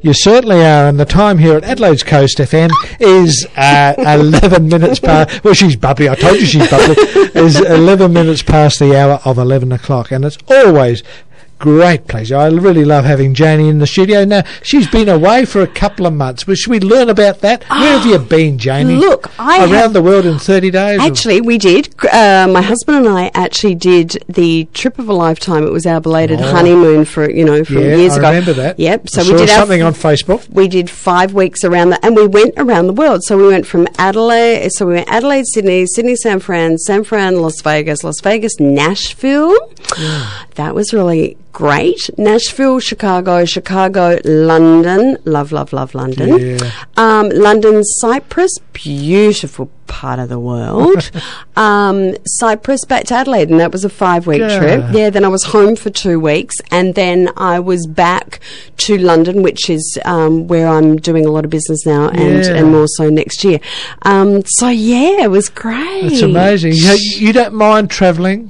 You certainly are, and the time here at Adelaide's Coast FM is 11 minutes past. Well, she's bubbly. I told you she's bubbly. Is 11 minutes past the hour of 11 o'clock, and it's always great pleasure. I really love having Janie in the studio. Now, she's been away for a couple of months. Well, should we learn about that? Where have you been, Janie? Look, around the world in 30 days? Actually, we did. My husband and I actually did the trip of a lifetime. It was our belated honeymoon from years ago. I remember that. Yep. So I we did something on Facebook. We did 5 weeks around that, and we went around the world. So we went from Adelaide. So we went Adelaide, Sydney, San Fran, Las Vegas, Nashville. Yeah. That was really great. Nashville, Chicago, London. Love London. Yeah. London, Cyprus, beautiful part of the world. Cyprus, back to Adelaide, and that was a 5-week trip. Yeah, then I was home for 2 weeks, and then I was back to London, which is where I'm doing a lot of business now, and more so next year. So yeah, it was great. It's amazing. You don't mind travelling?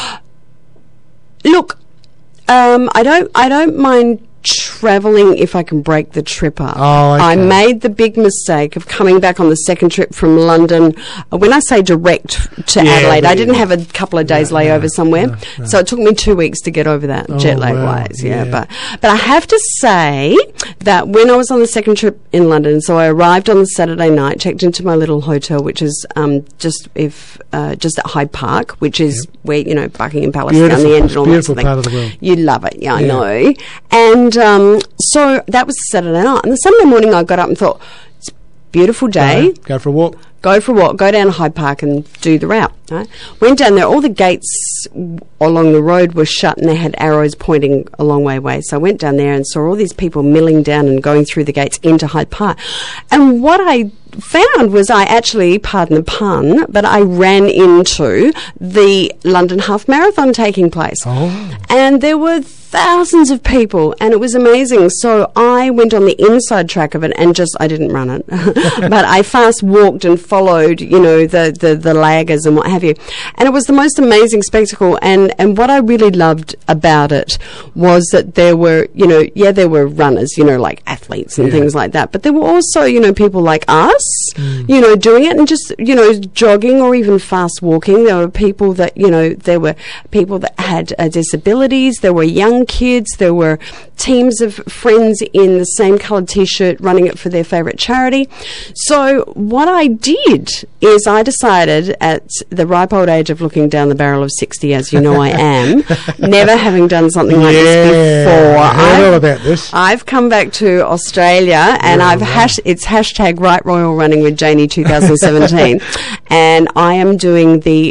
Look, I don't mind travelling if I can break the trip up. Oh, okay. I made the big mistake of coming back on the second trip from London. When I say direct to Adelaide, I didn't have a couple of days layover somewhere. No. So it took me 2 weeks to get over that jet lag wise. But I have to say that when I was on the second trip in London, so I arrived on the Saturday night, checked into my little hotel, which is just at Hyde Park, which is where Buckingham Palace down the end and all that sort of thing. Part of the world. You love it, I know. And so that was Saturday night. And the Sunday morning I got up and thought, it's a beautiful day. Go for a walk. Go down to Hyde Park and do the route. Right? Went down there. All the gates along the road were shut and they had arrows pointing a long way away. So I went down there and saw all these people milling down and going through the gates into Hyde Park. And what I found was I actually, pardon the pun, but I ran into the London Half Marathon taking place. Oh. And there were thousands of people, and it was amazing. So I went on the inside track of it and I didn't run it, but I fast walked and followed, the laggers and what have you. And it was the most amazing spectacle. And what I really loved about it was that there were, there were runners, like athletes and things like that. But there were also, people like us, doing it and just, jogging or even fast walking. There were people that, there were people that had disabilities. There were young kids. There were teams of friends in the same coloured T-shirt running it for their favourite charity. So what I did is I decided at the ripe old age of looking down the barrel of 60, as you know I am, never having done something like this before. I heard all about this. I've come back to Australia and it's hashtag Right Royal Running with Janie 2017 and I am doing the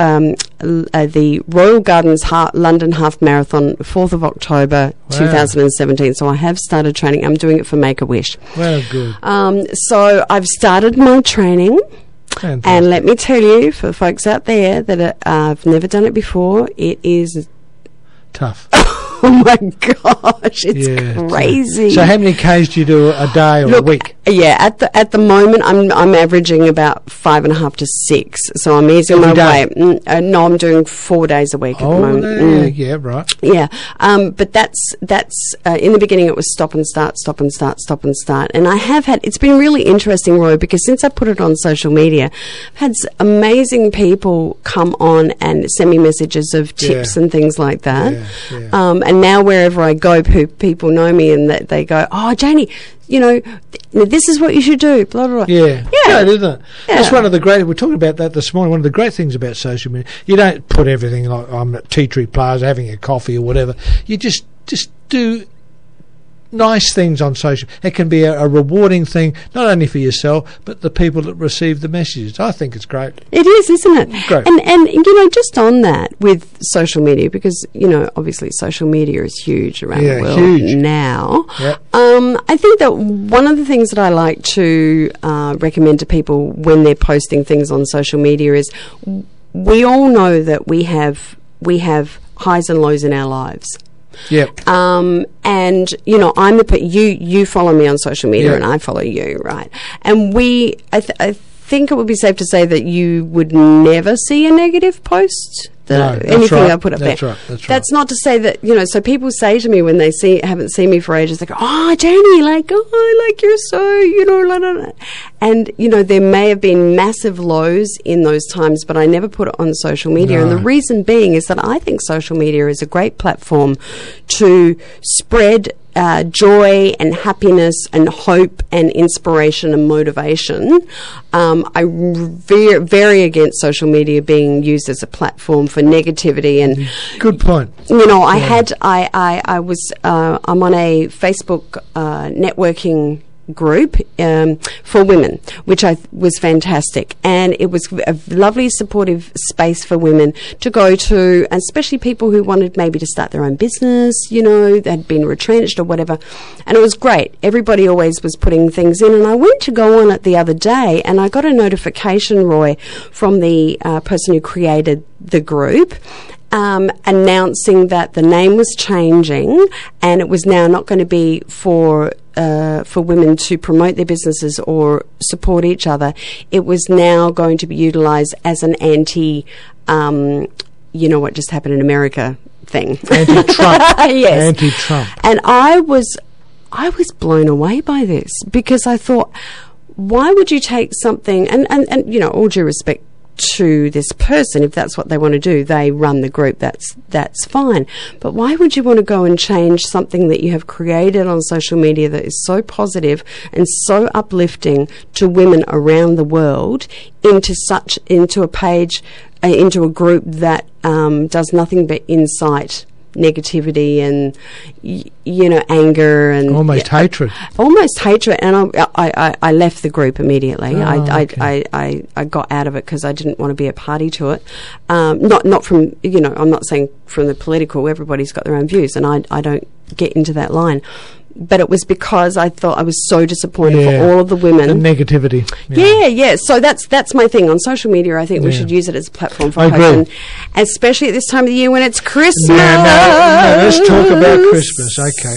Royal Gardens London Half Marathon 4th of October 2017. So I have started training. I'm doing it for Make-A-Wish. Well, good. So I've started my training. Fantastic. And let me tell you, for the folks out there that I've never done it before, it is tough. Oh my gosh, it's crazy. So how many Ks do you do a day or a week? Yeah, at the moment I'm averaging about 5.5 to 6. So I'm easing my way. No, I'm doing 4 days a week at the moment. Yeah, right. Yeah, but that's in the beginning it was stop and start, and I have had. It's been really interesting, Roy, because since I put it on social media, I've had amazing people come on and send me messages of tips and things like that. And now wherever I go, people know me and they go, "Oh, Janie, this is what you should do." Blah blah blah. Yeah, great, isn't it? Yeah. That's one of the great. We're talking about that this morning. One of the great things about social media, you don't put everything like I'm at Tea Tree Plaza having a coffee or whatever. You just do nice things on social. It can be a rewarding thing, not only for yourself, but the people that receive the messages. I think it's great. It is, isn't it? Great. And just on that with social media, because, obviously social media is huge around the world now. Yep. I think that one of the things that I like to recommend to people when they're posting things on social media is we all know that we have highs and lows in our lives. Yep. And you follow me on social media and I follow you, right? And I think it would be safe to say that you would never see a negative post. Anything I put up there. That's not to say that, so people say to me when they haven't seen me for ages, they go, "Oh, Janie, you're so, And, there may have been massive lows in those times, but I never put it on social media. No. And the reason being is that I think social media is a great platform to spread joy and happiness and hope and inspiration and motivation. I'm very against social media being used as a platform for negativity. And good point. I'm on a Facebook networking group for women, which was fantastic, and it was a lovely supportive space for women to go to, and especially people who wanted maybe to start their own business, they'd been retrenched or whatever, and it was great. Everybody always was putting things in, and I went to go on it the other day, and I got a notification, Roy, from the person who created the group, announcing that the name was changing, and it was now not going to be for women to promote their businesses or support each other. It was now going to be utilised as an what just happened in America thing. Anti-Trump. Yes. Anti-Trump. And I was blown away by this, because I thought, why would you take something, and all due respect to this person, if that's what they want to do, they run the group, that's fine, but why would you want to go and change something that you have created on social media that is so positive and so uplifting to women around the world into a page, into a group that does nothing but incite negativity and anger and almost hatred, and I left the group immediately. I got out of it because I didn't want to be a party to it. Not from I'm not saying from the political. Everybody's got their own views, and I don't get into that line. But it was because I thought I was so disappointed for all of the women. The negativity. Yeah. So that's my thing. On social media, I think we should use it as a platform for hope. And especially at this time of the year when it's Christmas. No, let's talk about Christmas. Okay.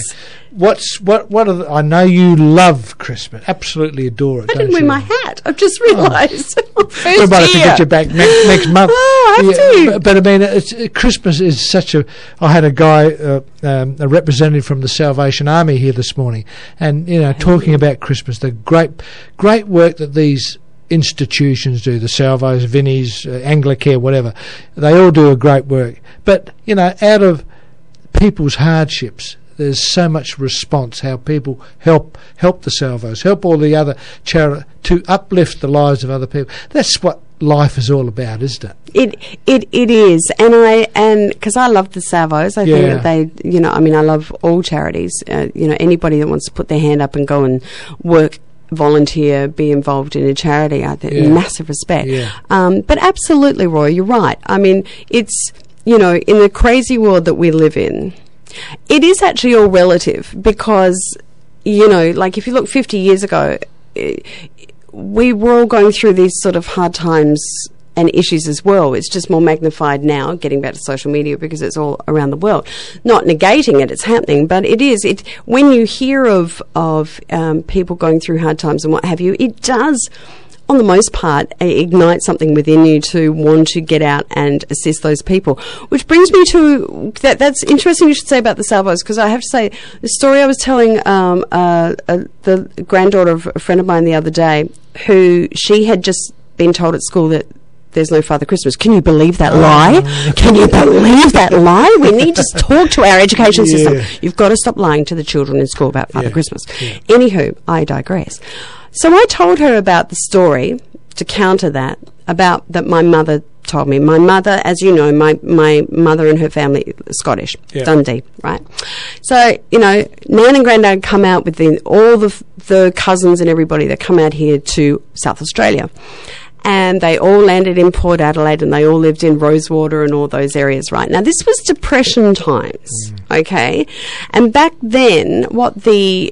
I know you love Christmas. Absolutely adore it. I didn't wear my hat. I've just realised. We might have to get you back next month. Oh, I have to. But I mean, Christmas is such a... I had a guy, a representative from the Salvation Army here this morning, and, talking about Christmas, the great work that these institutions do, the Salvos, Vinnies, Anglicare, whatever. They all do a great work. But, out of people's hardships, there's so much response, how people help the Salvos, help all the other charity to uplift the lives of other people. That's what life is all about, isn't it? It is, and because I love the Salvos, I think that they, I love all charities. Anybody that wants to put their hand up and go and work, volunteer, be involved in a charity, I think massive respect. Yeah. But absolutely, Roy, you're right. I mean, it's in the crazy world that we live in. It is actually all relative, because, if you look 50 years ago, we were all going through these sort of hard times and issues as well. It's just more magnified now, getting back to social media, because it's all around the world. Not negating it, it's happening, but it is. When you hear of people going through hard times and what have you, it does, on the most part, ignite something within you to want to get out and assist those people. Which brings me to that's interesting you should say about the Salvos, because I have to say, the story I was telling the granddaughter of a friend of mine the other day, who she had just been told at school that there's no Father Christmas. Can you believe that lie? Can you believe that lie? We need to talk to our education system. You've got to stop lying to the children in school about Father Christmas. Yeah. Anywho, I digress. So I told her about the story to counter that, about that my mother told me. My mother, as you know, my mother and her family are Scottish, Dundee, right? So, Nan and Grandad come out with all the cousins and everybody that come out here to South Australia. And they all landed in Port Adelaide, and they all lived in Rosewater and all those areas, right? Now, this was Depression times, okay? And back then, what the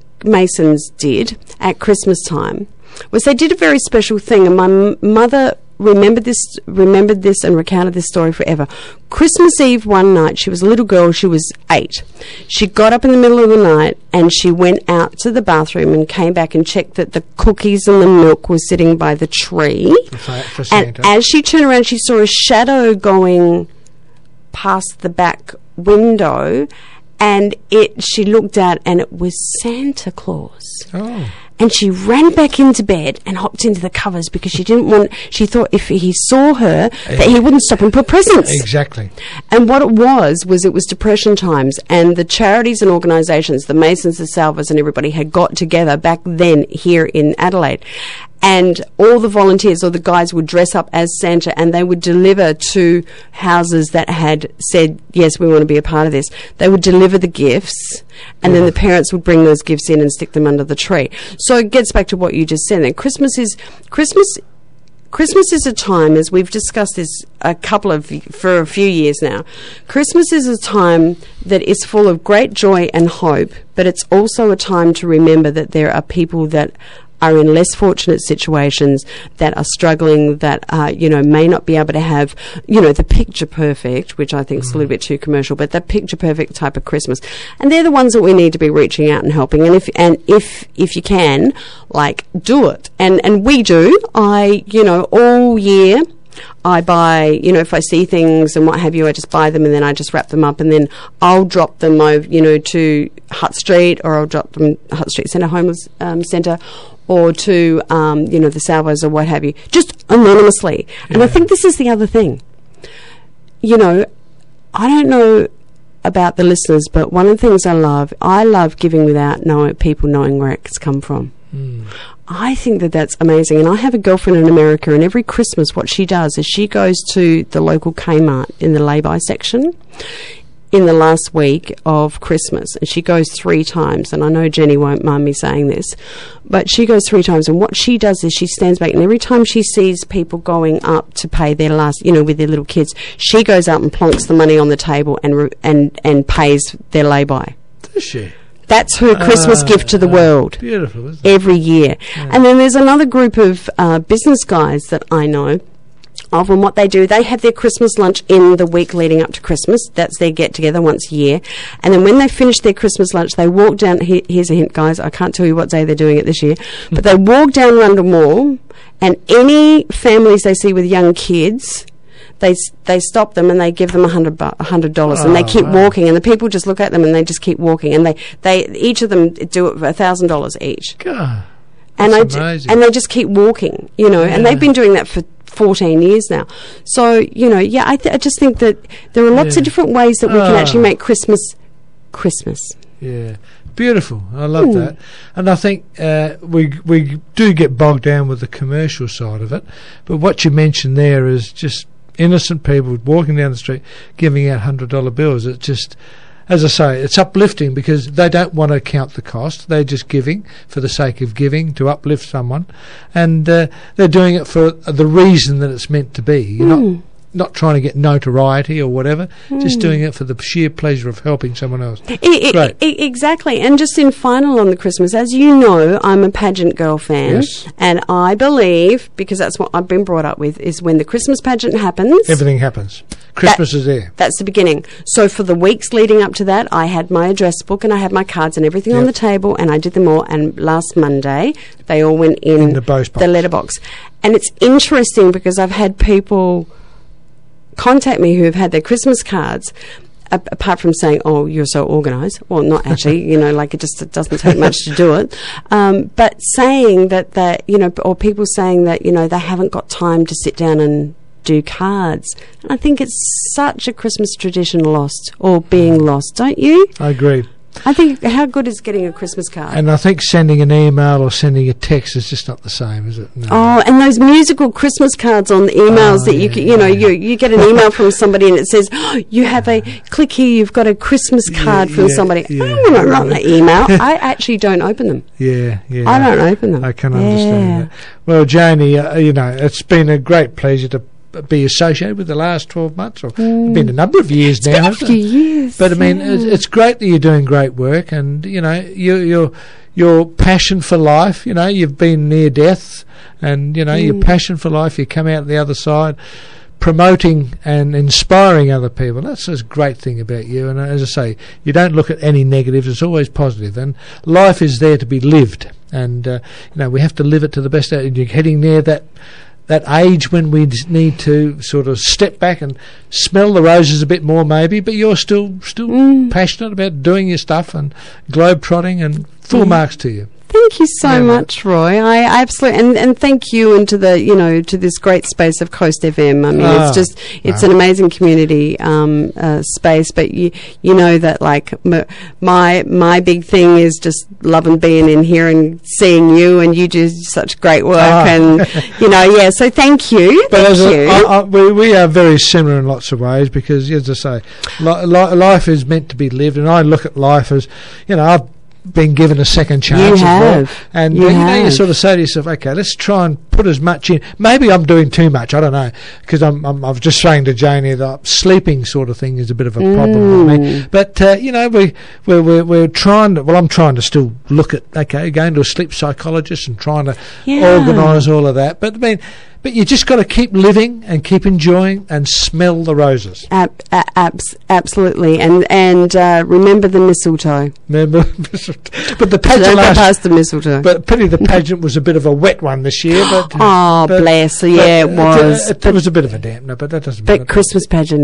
Masons did at Christmas time was they did a very special thing, and my mother remembered this and recounted this story forever. Christmas Eve one night, she was a little girl, she was 8. She got up in the middle of the night and she went out to the bathroom and came back and checked that the cookies and the milk were sitting by the tree. For And Santa. as she turned around, she saw a shadow going past the back window, and she looked out and it was Santa Claus. Oh. And she ran back into bed and hopped into the covers because she thought if he saw her that he wouldn't stop and put presents. Exactly. And what it was depression times, and the charities and organisations, the Masons, the Salvas and everybody had got together back then here in Adelaide. And all the volunteers or the guys would dress up as Santa and they would deliver to houses that had said, yes, we want to be a part of this. They would deliver the gifts and then the parents would bring those gifts in and stick them under the tree. So it gets back to what you just said. And Christmas is a time, as we've discussed this for a few years now. Christmas is a time that is full of great joy and hope, but it's also a time to remember that there are people that are in less fortunate situations, that are struggling, that may not be able to have, the picture perfect, which I think is a little bit too commercial, but the picture perfect type of Christmas. And they're the ones that we need to be reaching out and helping. And if you can, do it. And we do. All year I buy, if I see things and what have you, I just buy them and then I just wrap them up and then I'll drop them over, to Hutt Street, or I'll drop them Hutt Street Centre Homeless Centre, or to, the Salvos or what have you, just anonymously. Yeah. And I think this is the other thing. I don't know about the listeners, but one of the things I love giving without people knowing where it's come from. Mm. I think that's amazing. And I have a girlfriend in America, and every Christmas what she does is she goes to the local Kmart in the lay-by section in the last week of Christmas, and she goes 3 times, and I know Jenny won't mind me saying this, but she goes 3 times, and what she does is she stands back, and every time she sees people going up to pay their last, with their little kids, she goes up and plonks the money on the table and pays their lay-by. Does she? That's her Christmas gift to the world. Beautiful, isn't it? Every year. Yeah. And then there's another group of business guys that I know of, and what they do, they have their Christmas lunch in the week leading up to Christmas. That's their get-together once a year. And then when they finish their Christmas lunch, they walk down, here's a hint, guys, I can't tell you what day they're doing it this year, but they walk down Rundle Mall, and any families they see with young kids, they stop them and they give them $100, and they keep walking, and the people just look at them and they just keep walking, and they each of them do it for $1,000 each. God, and amazing. And they just keep walking, and they've been doing that for 14 years now. So, I just think that there are lots of different ways that we can actually make Christmas. Yeah. Beautiful. I love that. And I think we do get bogged down with the commercial side of it. But what you mentioned there is just innocent people walking down the street giving out $100 bills. It's just, as I say, it's uplifting because they don't want to count the cost. They're just giving for the sake of giving to uplift someone. And they're doing it for the reason that it's meant to be. You're not trying to get notoriety or whatever, just doing it for the sheer pleasure of helping someone else. Exactly. And just in final on the Christmas, as you know, I'm a pageant girl fan. Yes. And I believe, because that's what I've been brought up with, is when the Christmas pageant happens, everything happens. Christmas is there. That's the beginning. So for the weeks leading up to that, I had my address book and I had my cards and everything on the table, and I did them all. And last Monday, they all went in the letterbox. And it's interesting because I've had people contact me who have had their Christmas cards, apart from saying, oh, you're so organised. Well, not actually, it doesn't take much to do it. But saying that, or people saying that, they haven't got time to sit down and do cards. And I think it's such a Christmas tradition lost, or being lost, don't you? I agree. I think, how good is getting a Christmas card? And I think sending an email or sending a text is just not the same, is it? No. Oh, and those musical Christmas cards on the emails that you get an email from somebody and it says, you have click here, you've got a Christmas card from somebody. Yeah. I don't want to run the email. I actually don't open them. Yeah. I don't open them. I can understand that. Well, Janie, it's been a great pleasure to be associated with the last 12 months, or it's been a number of years now. Been a few years. But I mean, it's great that you're doing great work, and you know, your passion for life. You know, you've been near death, and you know, your passion for life. You come out the other side, promoting and inspiring other people. That's a great thing about you. And as I say, you don't look at any negatives. It's always positive. And life is there to be lived, and you know, we have to live it to the best. And you're heading near that age when we need to sort of step back and smell the roses a bit more, maybe, but you're still passionate about doing your stuff and globe-trotting, and full marks to you. Thank you so much, Roy. I absolutely, and thank you, and to the, you know, to this great space of Coast FM. I mean, it's an amazing community space. But you know that, like, my big thing is just loving being in here and seeing you, and you do such great work, and you know, so thank you. But we are very similar in lots of ways, because, as I say, life is meant to be lived, and I look at life as, you know, I've been given a second chance. You have. Well. And you know, you sort of say to yourself, okay, let's try and put as much in. Maybe I'm doing too much, I don't know, because I was just saying to Janie that sleeping sort of thing is a bit of a problem with me. But you know, we're trying to, well, I'm trying to still look at, okay, going to a sleep psychologist and trying to organise all of that. But I mean, but you just got to keep living and keep enjoying and smell the roses. Absolutely, and remember the mistletoe. Remember, but the pageant past the mistletoe. But pity the pageant was a bit of a wet one this year. But bless! Yeah, it was. It was a bit of a dampener, but that doesn't matter. But Christmas pageant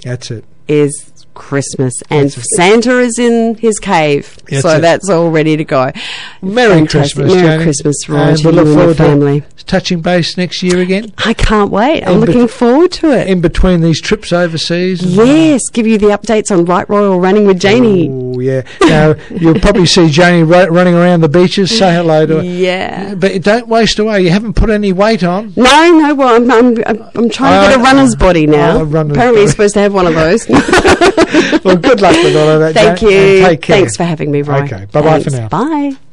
is Christmas, and Santa is in his cave, that's all ready to go. Merry Christmas, Merry Christmas, Roy, and to we'll you look and forward your family. To touching base next year again. I can't wait. I'm looking forward to it. In between these trips overseas. Yes, give you the updates on Right Royal Running with Janie. Oh, yeah. Now, you'll probably see Janie running around the beaches. Say hello to her. Yeah. But don't waste away. You haven't put any weight on. No. Well, I'm trying to get a runner's body now. Apparently, you're supposed to have one of those. Well, good luck with all of that. Thank you. And take care. Thanks for having me, Roy. Okay. Bye-bye for now. Bye.